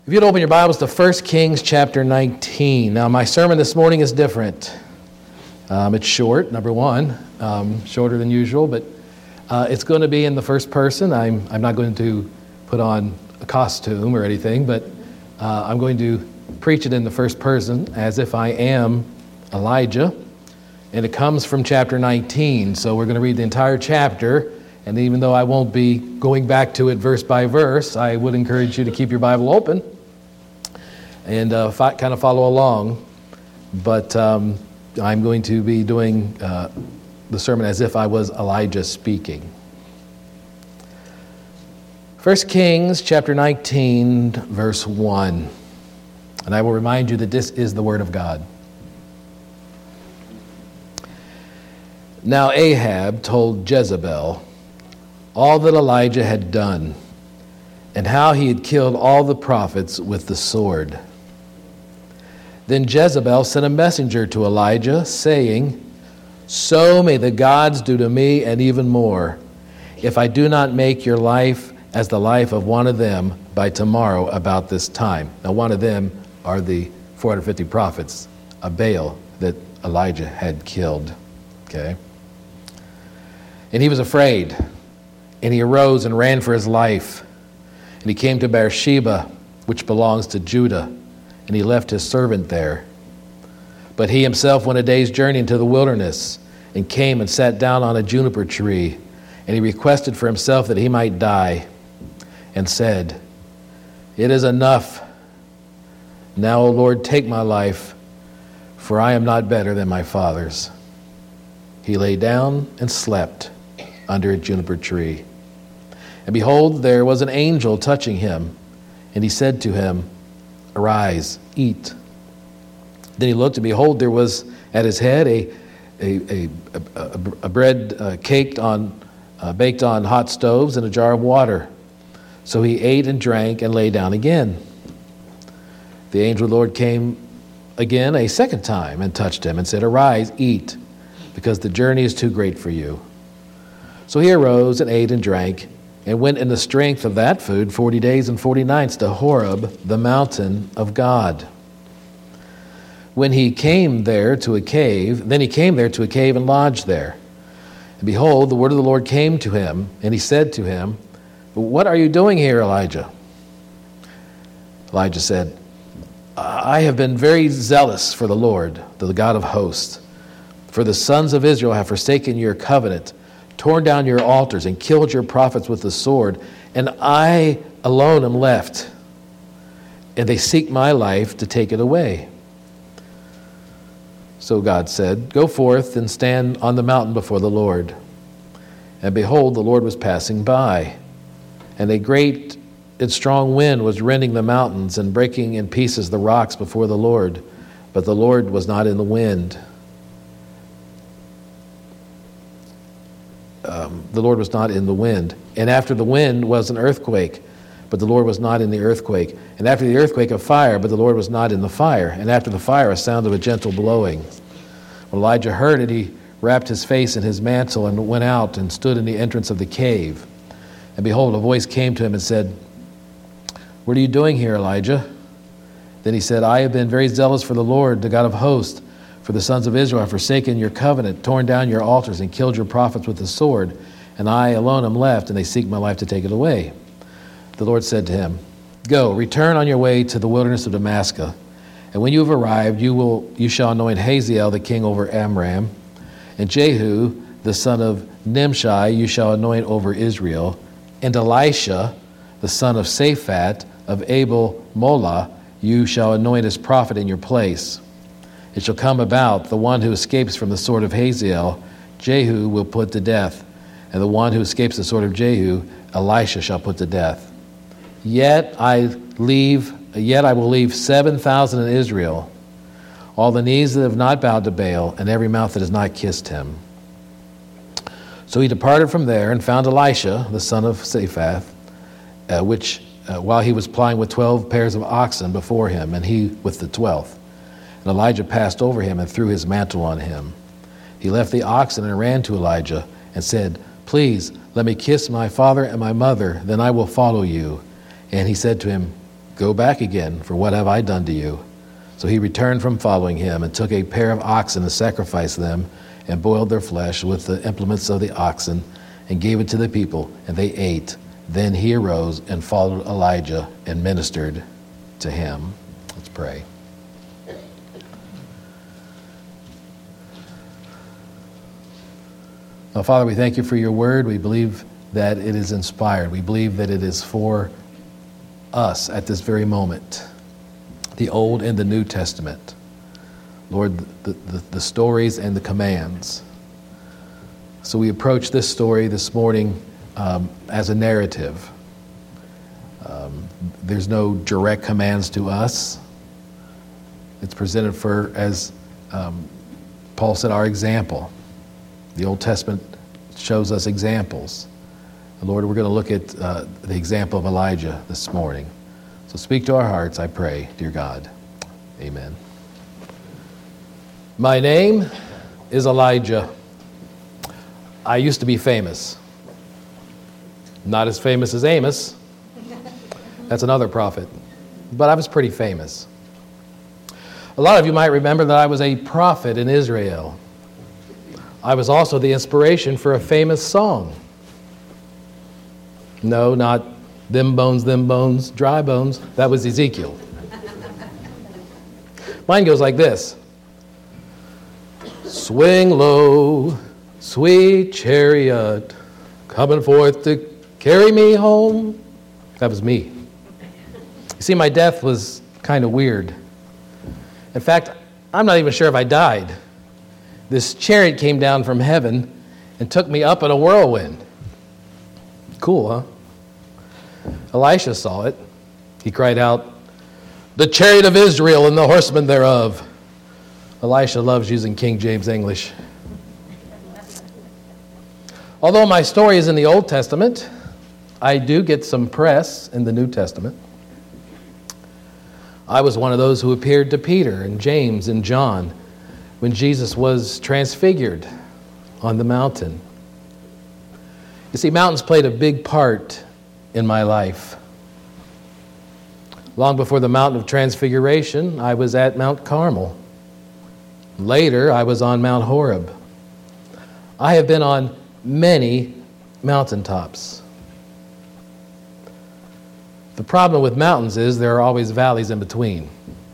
If you'd open your Bibles to 1 Kings chapter 19. Now, my sermon this morning is different. It's short, number one, shorter than usual, but it's going to be in the first person. I'm not going to put on a costume or anything, but I'm going to preach it in the first person as if I am Elijah. And it comes from chapter 19, so we're going to read the entire chapter. And even though I won't be going back to it verse by verse, I would encourage you to keep your Bible open and kind of follow along. But I'm going to be doing the sermon as if I was Elijah speaking. 1 Kings chapter 19, verse 1. And I will remind you that this is the Word of God. Now Ahab told Jezebel all that Elijah had done, and how he had killed all the prophets with the sword. Then Jezebel sent a messenger to Elijah, saying, "So may the gods do to me, and even more, if I do not make your life as the life of one of them by tomorrow about this time." Now, one of them are the 450 prophets of Baal that Elijah had killed. Okay? And he was afraid. And he arose and ran for his life. And he came to Beersheba, which belongs to Judah, and he left his servant there. But he himself went a day's journey into the wilderness, and came and sat down on a juniper tree. And he requested for himself that he might die, and said, "It is enough. Now, O Lord, take my life, for I am not better than my fathers." He lay down and slept under a juniper tree. And behold, there was an angel touching him, and he said to him, "Arise, eat." Then he looked, and behold, there was at his head a bread baked on hot stoves, and a jar of water. So he ate and drank and lay down again. The angel of the Lord came again a second time and touched him and said, "Arise, eat, because the journey is too great for you." So he arose and ate and drank, and went in the strength of that food 40 days and 40 nights to Horeb, the mountain of God. When he came there to a cave, and lodged there. And behold, the word of the Lord came to him, and he said to him, "What are you doing here, Elijah?" Elijah said, "I have been very zealous for the Lord, the God of hosts. For the sons of Israel have forsaken your covenant, torn down your altars, and killed your prophets with the sword, and I alone am left, and they seek my life to take it away." So God said, "Go forth and stand on the mountain before the Lord." And behold, the Lord was passing by, and a great and strong wind was rending the mountains and breaking in pieces the rocks before the Lord, but the Lord was not in the wind. The Lord was not in the wind. And after the wind was an earthquake, but the Lord was not in the earthquake. And after the earthquake, a fire, but the Lord was not in the fire. And after the fire, a sound of a gentle blowing. When Elijah heard it, he wrapped his face in his mantle and went out and stood in the entrance of the cave. And behold, a voice came to him and said, "What are you doing here, Elijah?" Then he said, "I have been very zealous for the Lord, the God of hosts. For the sons of Israel have forsaken your covenant, torn down your altars, and killed your prophets with the sword. And I alone am left, and they seek my life to take it away." The Lord said to him, "Go, return on your way to the wilderness of Damascus. And when you have arrived, you shall anoint Hazael the king over Amram, and Jehu the son of Nimshi you shall anoint over Israel, and Elisha the son of Shaphat of Abel-Molah you shall anoint as prophet in your place. It shall come about, the one who escapes from the sword of Hazael, Jehu will put to death, and the one who escapes the sword of Jehu, Elisha shall put to death. Yet I will leave 7,000 in Israel, all the knees that have not bowed to Baal, and every mouth that has not kissed him." So he departed from there and found Elisha, the son of Shaphat, while he was plying with 12 pairs of oxen before him, and he with the 12th. And Elijah passed over him and threw his mantle on him. He left the oxen and ran to Elijah and said, "Please, let me kiss my father and my mother, then I will follow you." And he said to him, Go back again, for what have I done to you? So he returned from following him and took a pair of oxen and sacrificed them and boiled their flesh with the implements of the oxen and gave it to the people, and they ate. Then he arose and followed Elijah and ministered to him. Let's pray. Now, Father, we thank you for your word. We believe that it is inspired. We believe that it is for us at this very moment, the Old and the New Testament. Lord, the stories and the commands. So we approach this story this morning as a narrative. There's no direct commands to us. It's presented as Paul said, our example. The Old Testament shows us examples. And Lord, we're going to look at the example of Elijah this morning. So speak to our hearts, I pray, dear God. Amen. My name is Elijah. I used to be famous. Not as famous as Amos. That's another prophet. But I was pretty famous. A lot of you might remember that I was a prophet in Israel. I was also the inspiration for a famous song. No, not them bones, dry bones. That was Ezekiel. Mine goes like this. Swing low, sweet chariot, coming forth to carry me home. That was me. You see, my death was kind of weird. In fact, I'm not even sure if I died. This chariot came down from heaven and took me up in a whirlwind. Cool, huh? Elisha saw it. He cried out, "The chariot of Israel and the horsemen thereof." Elisha loves using King James English. Although my story is in the Old Testament, I do get some press in the New Testament. I was one of those who appeared to Peter and James and John when Jesus was transfigured on the mountain. You see, mountains played a big part in my life. Long before the mountain of transfiguration, I was at Mount Carmel. Later, I was on Mount Horeb. I have been on many mountaintops. The problem with mountains is there are always valleys in between.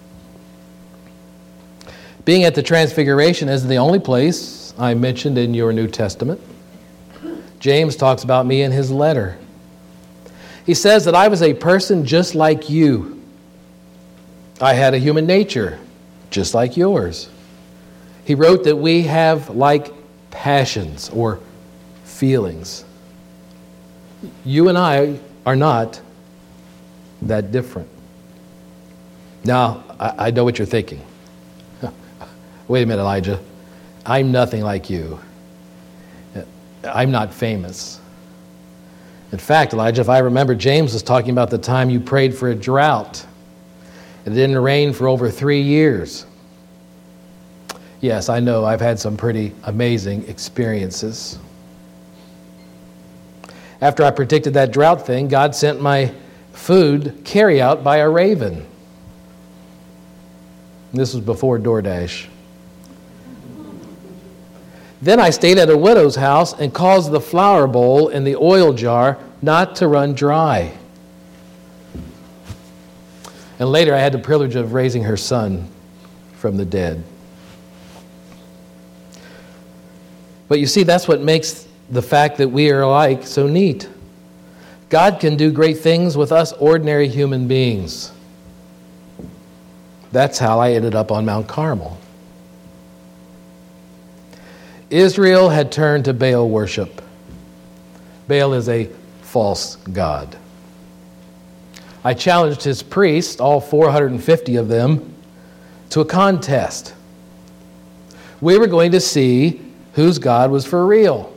Being at the Transfiguration is the only place I mentioned in your New Testament. James talks about me in his letter. He says that I was a person just like you. I had a human nature, just like yours. He wrote that we have like passions or feelings. You and I are not that different. Now, I know what you're thinking. Wait a minute, Elijah. I'm nothing like you. I'm not famous. In fact, Elijah, if I remember, James was talking about the time you prayed for a drought. It didn't rain for over 3 years. Yes, I know I've had some pretty amazing experiences. After I predicted that drought thing, God sent my food carry out by a raven. This was before DoorDash. Then I stayed at a widow's house and caused the flour bowl in the oil jar not to run dry. And later I had the privilege of raising her son from the dead. But you see, that's what makes the fact that we are alike so neat. God can do great things with us ordinary human beings. That's how I ended up on Mount Carmel. Israel had turned to Baal worship. Baal is a false god. I challenged his priests, all 450 of them, to a contest. We were going to see whose God was for real.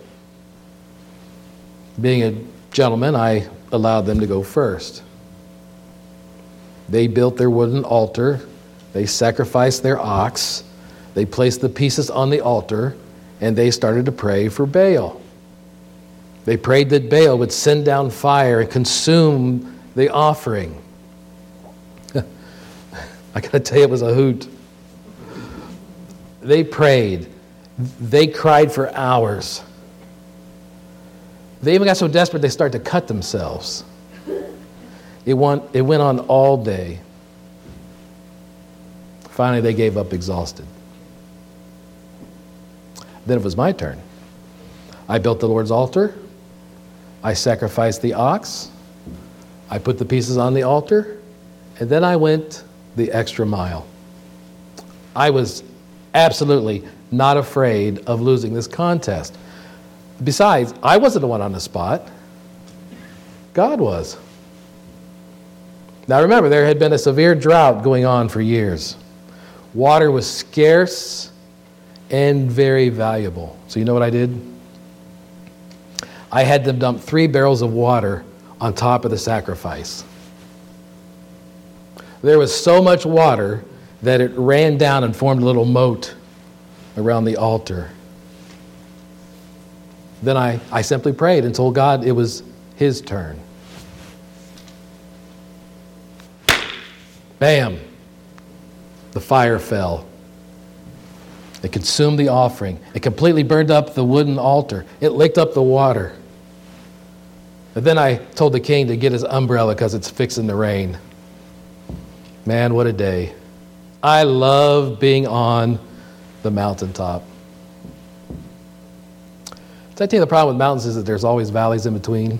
Being a gentleman, I allowed them to go first. They built their wooden altar. They sacrificed their ox. They placed the pieces on the altar, and they started to pray for Baal. They prayed that Baal would send down fire and consume the offering. I got to tell you, it was a hoot. They prayed. They cried for hours. They even got so desperate they started to cut themselves. It went on all day. Finally, they gave up exhausted. Then it was my turn. I built the Lord's altar. I sacrificed the ox. I put the pieces on the altar. And then I went the extra mile. I was absolutely not afraid of losing this contest. Besides, I wasn't the one on the spot. God was. Now remember, there had been a severe drought going on for years. Water was scarce and very valuable. So you know what I did? I had them dump 3 barrels of water on top of the sacrifice. There was so much water that it ran down and formed a little moat around the altar. Then I simply prayed and told God it was His turn. Bam! The fire fell. It consumed the offering. It completely burned up the wooden altar. It licked up the water. And then I told the king to get his umbrella because it's fixing to rain. Man, what a day. I love being on the mountaintop. Did I tell you the problem with mountains is that there's always valleys in between?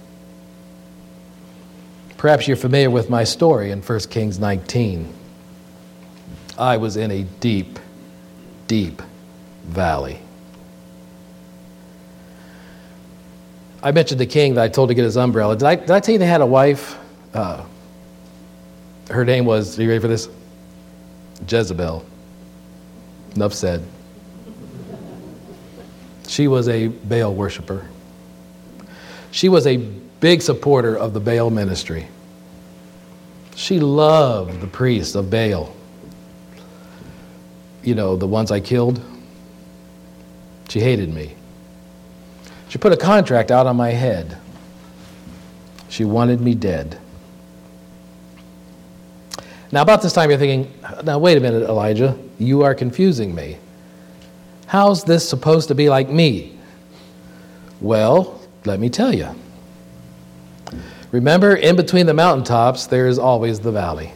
Perhaps you're familiar with my story in 1 Kings 19. I was in a deep, deep valley. I mentioned the king that I told to get his umbrella. Did I tell you they had a wife? Her name was, are you ready for this? Jezebel. Enough said. She was a Baal worshiper. She was a big supporter of the Baal ministry. She loved the priests of Baal. You know, the ones I killed. She hated me. She put a contract out on my head. She wanted me dead. Now, about this time, you're thinking, now, wait a minute, Elijah. You are confusing me. How's this supposed to be like me? Well, let me tell you. Remember, in between the mountaintops, there is always the valley.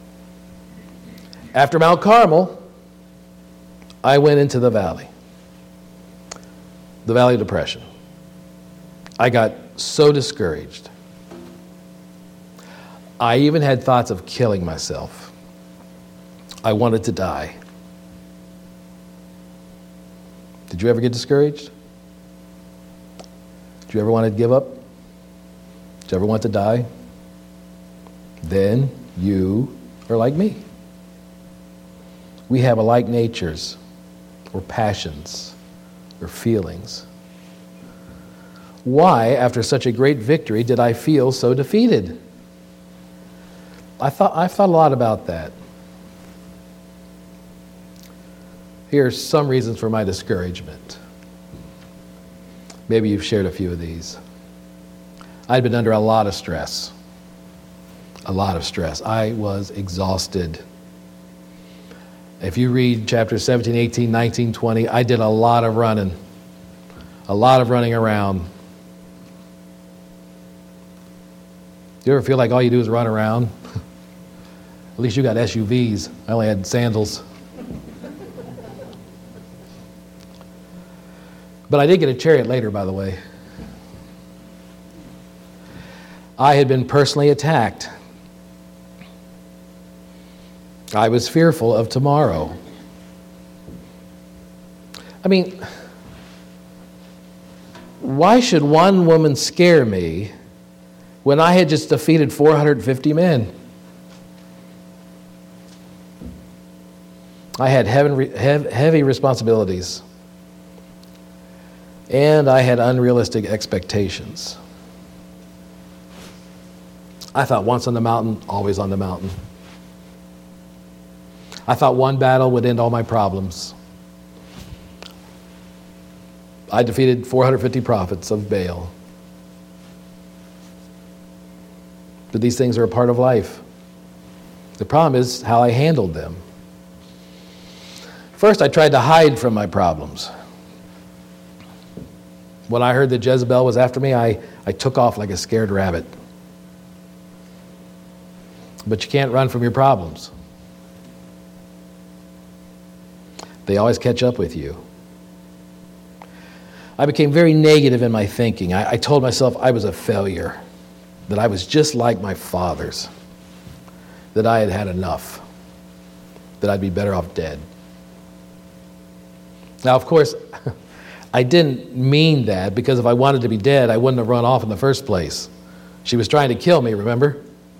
After Mount Carmel, I went into the valley of depression. I got so discouraged. I even had thoughts of killing myself. I wanted to die. Did you ever get discouraged? Did you ever want to give up? Did you ever want to die? Then you are like me. We have alike natures, or passions, or feelings. Why, after such a great victory, did I feel so defeated? I've thought a lot about that. Here are some reasons for my discouragement. Maybe you've shared a few of these. I'd been under a lot of stress. A lot of stress. I was exhausted. If you read chapters 17, 18, 19, 20, I did a lot of running. A lot of running around. Do you ever feel like all you do is run around? At least you got SUVs. I only had sandals. But I did get a chariot later, by the way. I had been personally attacked. I was fearful of tomorrow. I mean, why should one woman scare me when I had just defeated 450 men? I had heavy responsibilities. And I had unrealistic expectations. I thought once on the mountain, always on the mountain. I thought one battle would end all my problems. I defeated 450 prophets of Baal. But these things are a part of life. The problem is how I handled them. First, I tried to hide from my problems. When I heard that Jezebel was after me, I took off like a scared rabbit. But you can't run from your problems. They always catch up with you. I became very negative in my thinking. I told myself I was a failure, that I was just like my fathers, that I had had enough, that I'd be better off dead. Now, of course, I didn't mean that, because if I wanted to be dead, I wouldn't have run off in the first place. She was trying to kill me, remember?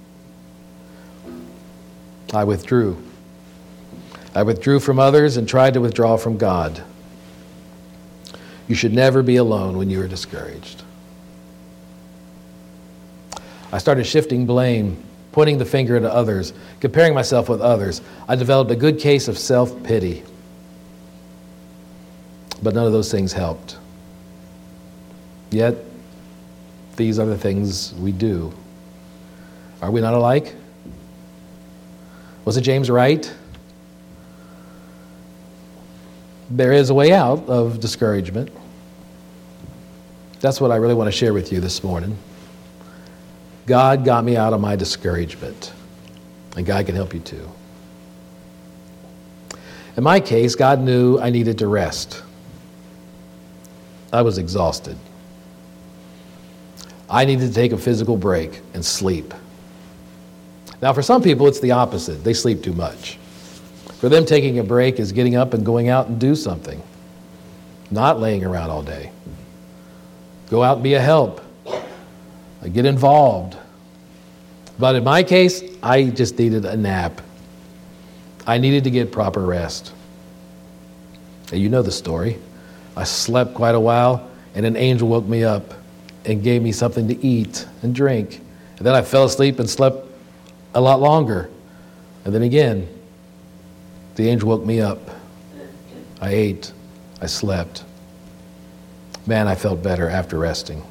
I withdrew. I withdrew from others and tried to withdraw from God. You should never be alone when you are discouraged. I started shifting blame, pointing the finger at others, comparing myself with others. I developed a good case of self-pity. But none of those things helped. Yet, these are the things we do. Are we not alike? Wasn't James right? There is a way out of discouragement. That's what I really want to share with you this morning. God got me out of my discouragement, and God can help you too. In my case, God knew I needed to rest. I was exhausted. I needed to take a physical break and sleep. Now, for some people, it's the opposite. They sleep too much. For them, taking a break is getting up and going out and do something, not laying around all day. Go out and be a help. Get involved. But in my case, I just needed a nap. I needed to get proper rest. And you know the story. I slept quite a while, and an angel woke me up and gave me something to eat and drink. And then I fell asleep and slept a lot longer. And then again, the angel woke me up. I ate. I slept. Man, I felt better after resting.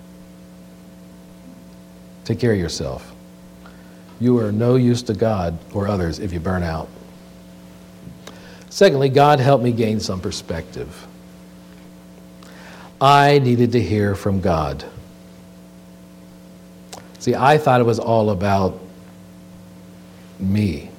Take care of yourself. You are no use to God or others if you burn out. Secondly, God helped me gain some perspective. I needed to hear from God. See, I thought it was all about me.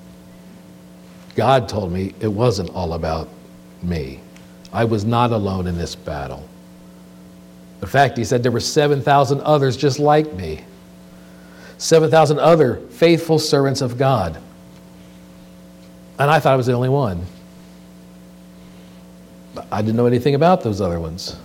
God told me it wasn't all about me. I was not alone in this battle. In fact, he said there were 7,000 others just like me. 7,000 other faithful servants of God. And I thought I was the only one. I didn't know anything about those other ones.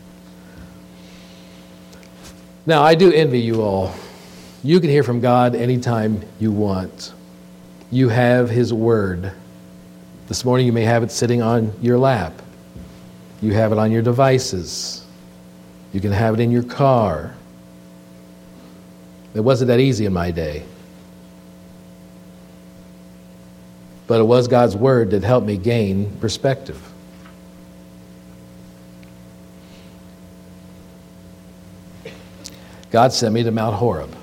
Now, I do envy you all. You can hear from God anytime you want. You have His Word. This morning you may have it sitting on your lap. You have it on your devices. You can have it in your car. It wasn't that easy in my day. But it was God's Word that helped me gain perspective. God sent me to Mount Horeb.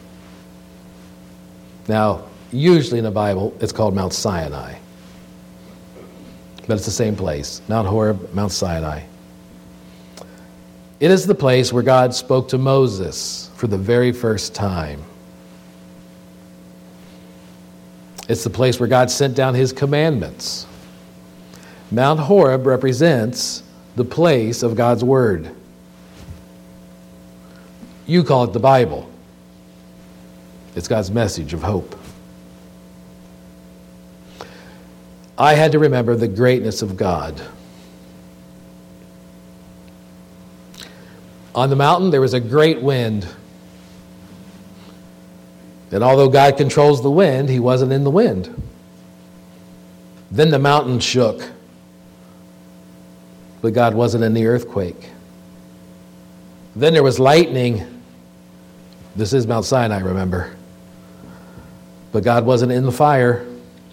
Now, usually in the Bible, it's called Mount Sinai. But it's the same place, Mount Horeb, Mount Sinai. It is the place where God spoke to Moses for the very first time. It's the place where God sent down His commandments. Mount Horeb represents the place of God's Word. You call it the Bible. It's God's message of hope. I had to remember the greatness of God. On the mountain, there was a great wind. And although God controls the wind, He wasn't in the wind. Then the mountain shook. But God wasn't in the earthquake. Then there was lightning. This is Mount Sinai, remember. But God wasn't in the fire.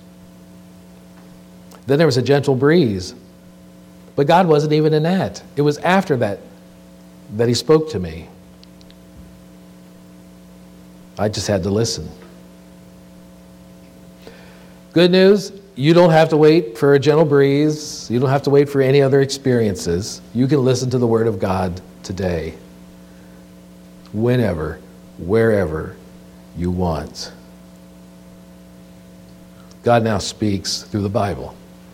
Then there was a gentle breeze. But God wasn't even in that. It was after that He spoke to me. I just had to listen. Good news, you don't have to wait for a gentle breeze. You don't have to wait for any other experiences. You can listen to the Word of God today, whenever, wherever you want. God now speaks through the Bible.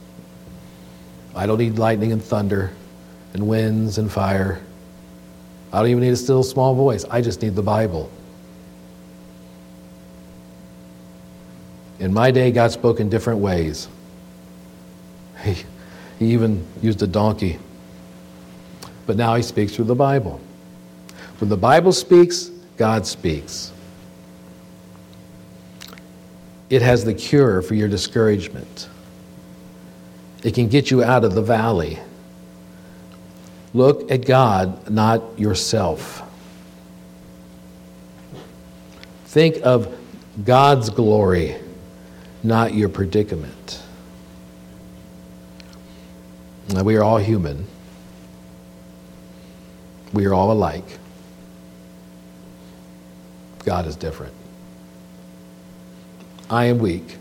I don't need lightning and thunder and winds and fire. I don't even need a still small voice. I just need the Bible. In my day, God spoke in different ways. He even used a donkey. But now he speaks through the Bible. When the Bible speaks, God speaks. It has the cure for your discouragement. It can get you out of the valley. Look at God, not yourself. Think of God's glory, not your predicament. Now, we are all human. We are all alike. God is different. I am weak.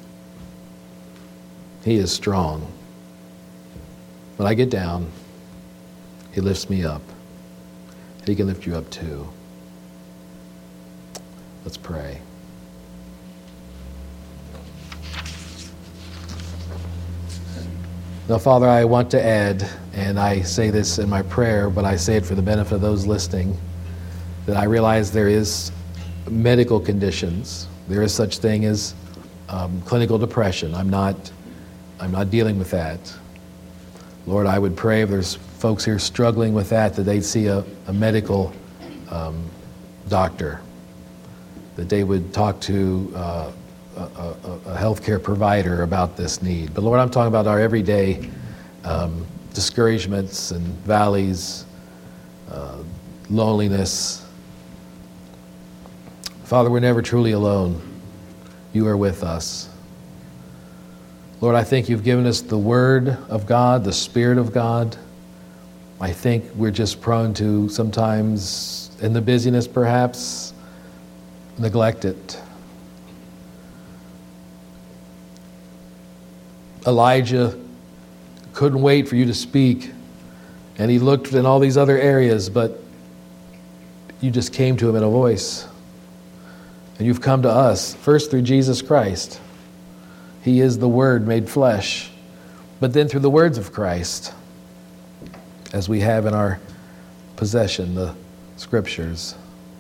He is strong. When I get down, he lifts me up. He can lift you up too. Let's pray. Now, Father, I want to add, and I say this in my prayer, but I say it for the benefit of those listening, that I realize there is medical conditions. There is such thing as clinical depression. I'm not dealing with that. Lord, I would pray if there's folks here struggling with that they'd see a medical doctor, that they would talk to a healthcare provider about this need. But Lord, I'm talking about our everyday discouragements and valleys, loneliness. Father, we're never truly alone. You are with us. Lord, I think you've given us the Word of God, the Spirit of God. I think we're just prone to sometimes, in the busyness perhaps, neglect it. Elijah couldn't wait for you to speak, and he looked in all these other areas, but you just came to him in a voice. And you've come to us, first through Jesus Christ. He is the Word made flesh, but then through the words of Christ, as we have in our possession, the Scriptures.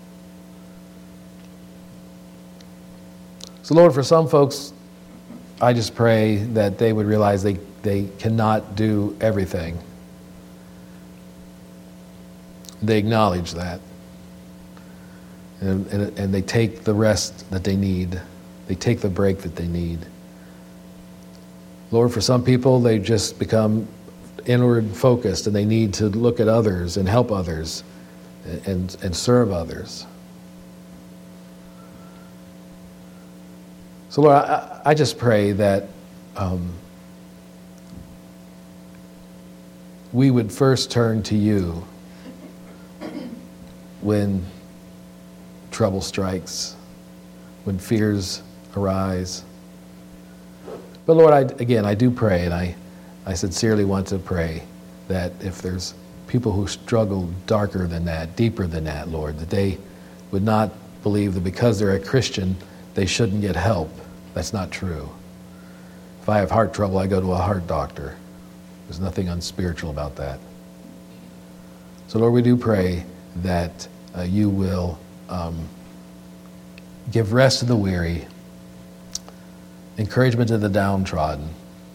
So Lord, for some folks, I just pray that they would realize they cannot do everything. They acknowledge that. And they take the rest that they need. They take the break that they need. Lord, for some people, they just become inward focused and they need to look at others and help others and serve others. So Lord, I just pray that we would first turn to you when trouble strikes, when fears arise. But Lord, I do pray, and I sincerely want to pray that if there's people who struggle darker than that, deeper than that, Lord, that they would not believe that because they're a Christian, they shouldn't get help. That's not true. If I have heart trouble, I go to a heart doctor. There's nothing unspiritual about that. So Lord, we do pray that you will give rest to the weary, encouragement to the downtrodden.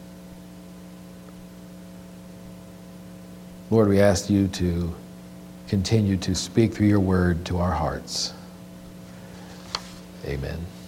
Lord, we ask you to continue to speak through your word to our hearts. Amen.